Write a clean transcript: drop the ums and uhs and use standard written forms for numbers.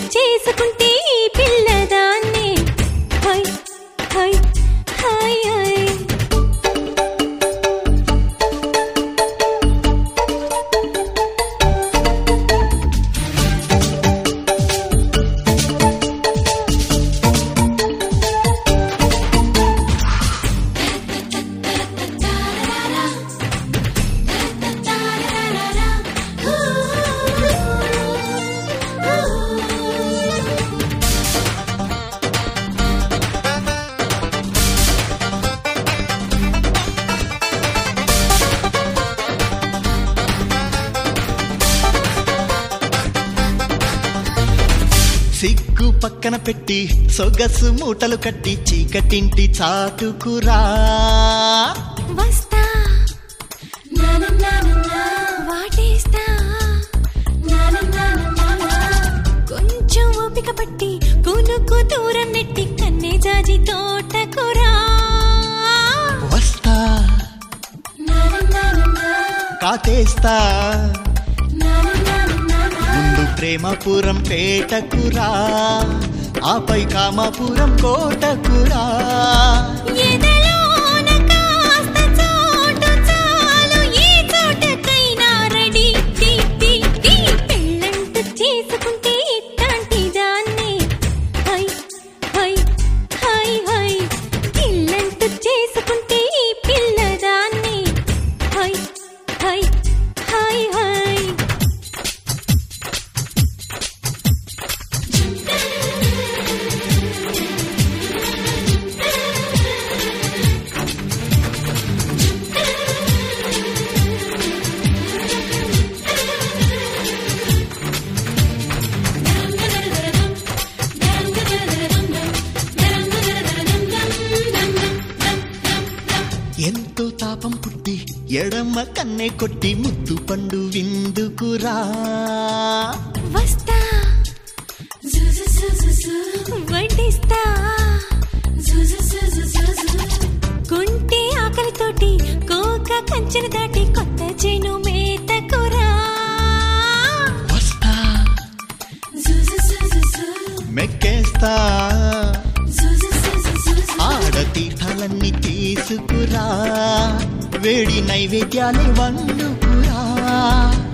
చేసుకుంటే ఈ పిల్లదాన్నే హై హై హై హై సిగ్గు పక్కన పెట్టి సొగసు మూటలు కట్టి చీకటింటి చాటుకురా వస్తా వాటేస్తా కొంచెం ఓపిక పట్టి కొనుక్కు దూరం నెట్టి కన్నే జాజి తోటకురా వస్తా కాటేస్తా ముందు ప్రేమపురం పేటకురా ఆపై కామాపురం కోటకురా ఎదలోన కాస్త చోటు చాలు ఈ చోటకైనా రెడీ టీ టీ టీ పెళ్ళంటూ చేసుకుంటే ఇట్లాంటి దాన్ని హై హై హై హై ఇల్లంటూ చేసుకుంటే ఈ పిల్లదాన్ని హై హై హై హై ఎంతో తాపం పుట్టి ఎడమ కన్నే కొట్టి ముద్దు పండు విందుకురా వస్తా వడ్డిస్తా కొంటే ఆకలితోటి కోక కంచెను దాటి కొత్త చేను మేతకురా వస్తా మెక్కేస్తా ఆడ తీర్థాలన్నీ తీసుకురా వేడి నైవేద్యాలే వండుకురా